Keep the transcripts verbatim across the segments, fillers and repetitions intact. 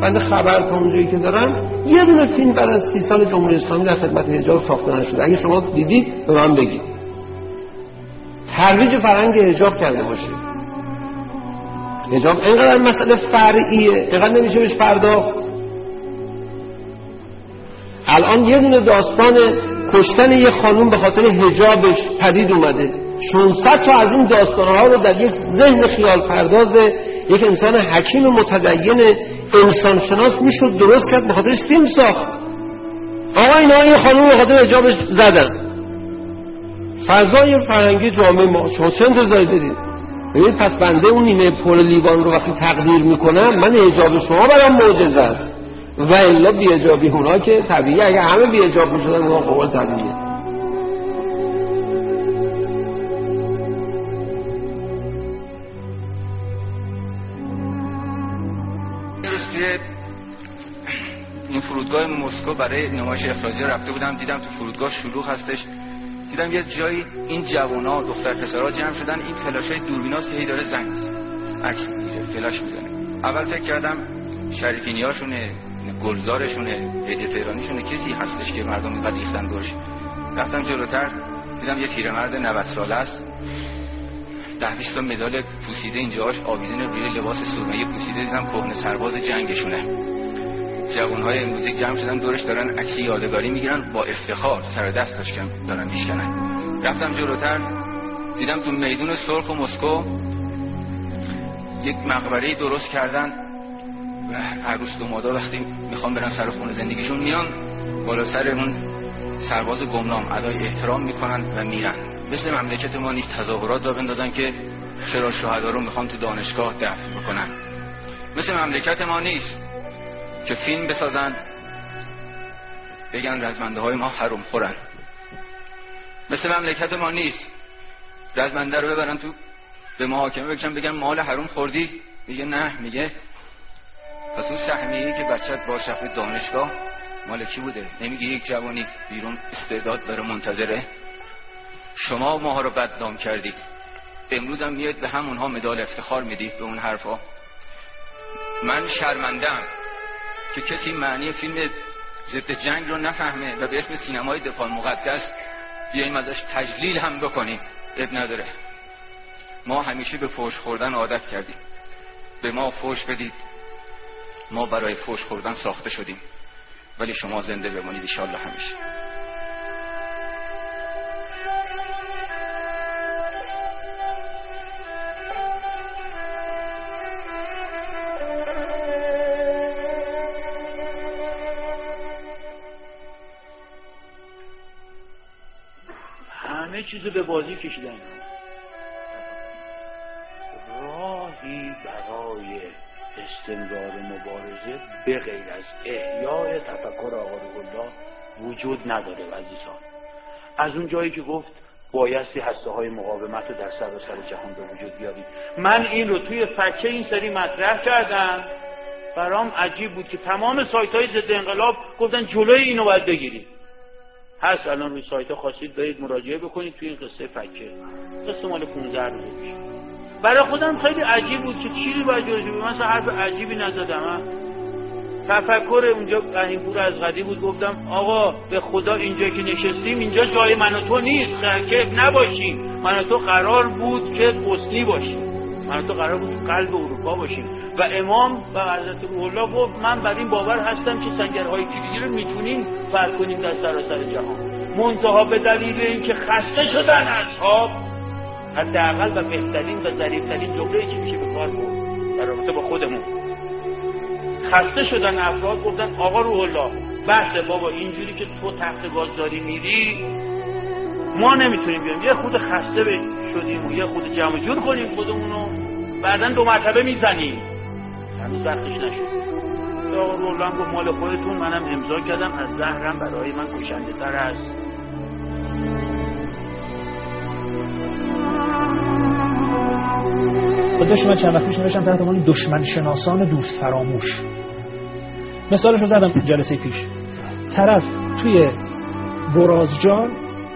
بنده خبر تا اونجایی که دارم یه دونه فیلم بعد از سی سال جمهوری اسلامی در خدمت حجاب ساخته نشده. اگه شما دیدید به من بگید. ترویج فرهنگ حجاب کرده باشه. حجاب اینقدر مسئله فرعیه، اینقدر نمیشه بهش پرداخت. الان یه دونه داستان کشتن یه خانوم به خاطر حجابش پدید اومده. ششصد تا از این داستان‌ها رو در یک ذهن خیال پرداز یک انسان حکیم متدین انسانشناس میشد درست کرد، به خاطرش فیلم ساخت. آقا اینا یه خانوم به خاطر حجابش زدن. فضای فرهنگی جامعه ما شما چه انتظاری دارید؟ ببینید پس بنده اون نیمه پر لیوان رو وقتی تقدیر میکنم، من حجاب شما برام معجزه است و الا بی حجابی اونا که طبیعیه. اگه همه بی حجاب میشدن اون قول طبیعیه. این فرودگاه مسکو برای نمایش اخراجی رفته بودم، دیدم تو فرودگاه شلوغ هستش، دیدم یه جایی این جوانا دختر پسرها جمع شدن، این فلاشای دوربیناست که هی داره زنگ میزنه، عکس میگیره، فلاش میزنه. اول فکر کردم شریفینیاشونه، گلزارشونه، هدیه تهرانیشونه، کسی هستش که مردم اینقدر ریختن روش. رفتم جلوتر دیدم یه پیرمرد نود ساله است، ده بیست تا مدال پوسیده اینجاش آویزون روی لباس سرمه‌ای پوسیده، دیدم کهنه سرباز جنگشونه. جوانهای امروزی جمع شدن دورش دارن عکس یادگاری میگیرن، با افتخار سر دستش کم دارن میشکنن. رفتم جلوتر دیدم تو میدون سرخ و مسکو یک مقبره درست کردن. عروس دومادا وقتی میخوان برن سر خونه زندگیشون میان بالا سر اون سرباز گمنام ادای احترام میکنن و میرن. مثل مملکت ما نیست تظاهرات را بندازن که چرا شهدا رو میخوان تو دانشگاه دفن بکنن. مثل مملکت ما نیست که فیلم بسازن بگن رزمنده های ما حرام خورن. مثل مملکت ما نیست رزمنده رو ببرن تو به محاکمه بکشن بگن مال حرام خوردی، میگه نه، میگه پس اون سهمیه‌ای که بچت باش رفت دانشگاه مال کی بوده؟ نمیگه یک جوانی بیرون استعداد داره منتظره. شما ماها رو بدنام کردید، امروز هم میاد به همونها مدال افتخار میدید به اون حرفا. من شرمنده‌ام که کسی معنی فیلم ضد جنگ رو نفهمه و به اسم سینمای دفاع مقدس بیاییم ازش تجلیل هم بکنیم. اب نداره، ما همیشه به فحش خوردن عادت کردیم، به ما فحش بدید، ما برای فحش خوردن ساخته شدیم، ولی شما زنده بمانید ان شاء الله همیشه. همه چیزو به بازی کشیدن. راهی برای استمرار مبارزه به غیر از احیای تفکر آقا روح‌الله وجود نداره عزیزان. از اون جایی که گفت بایستی هسته های مقاومت رو در سراسر جهان به وجود بیارید، من این رو توی فکه این سری مطرح کردم. برام عجیب بود که تمام سایت های ضد انقلاب گفتن جلوی اینو باید بگیرید. هست الان روی سایت خواستید برید مراجعه بکنید توی این قصه فکه، قصه مال پانزده روزه پیش. برای خودم خیلی عجیب بود که چیزی باید جلوی بگیرید. مثلا حرف عجیبی نزدم. تفکر اونجا رحیمپور از قدیم بود، گفتم آقا به خدا اینجا که نشستیم اینجا جای من و تو نیست، که نباشیم. من و تو قرار بود که بوسنی باشیم، من و تو قرار بود تو قلب اروپا باشیم. و امام و حضرت روح الله گفت من بر این باور هستم که سنگرهای کلیدی رو میتونیم فرق کنیم در سراسر جهان. منتها به دلیل اینکه خسته شدن اصحاب، حداقل و بهترین و ظریف‌ترین جمله‌ای که میشه به کار برد در رابطه با خودمون، خسته شدن افراد گفتن آقا روح الله بحث بابا اینجوری که تو تخت گاز داری میری ما نمیتونیم بیایم، یه خود خسته شدیم و یه خود جمع جور کنیم خودمونو، بعداً دو مرتبه میزنیم. هنوز وقتش نشد. آقا روح الله گفت مال خودتون، منم امضا کردم، از زهرم برای من کشنده تر است. خودش من چند وقت پیش نوشتم تحت عنوان دشمن شناسان دوست فراموش. مثالش رو زدم جلسه پیش. طرف توی برازجان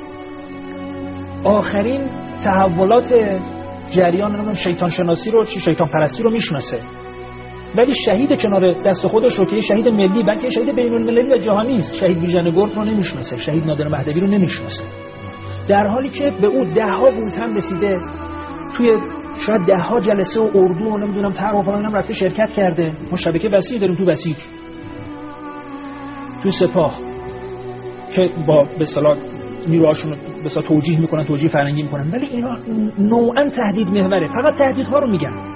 آخرین تحولات جریان نمیدونم شیطان شناسی رو چی شیطان پرستی رو میشناسه، ولی شهید کنار دست خودش رو که شهید ملی بلکه شهید بین‌المللی و جهانی است. شهید ویژنگورد رو نمیشناسه، شهید نادر مهدوی رو نمیشناسه، در حالی که به او ده ها بولتن رسیده، توی شاید ده ها جلسه و اردو و نمیدونم طرح و فلان هم رفته شرکت کرده. ما شبکه وسیعی داریم تو بسیج، تو سپاه که با به اصطلاح نیروهاشون به اصطلاح توجیه میکنن، توجیه فرهنگی میکنن، ولی اینا نوعا تهدید محوره، فقط تهدیدها رو میگن.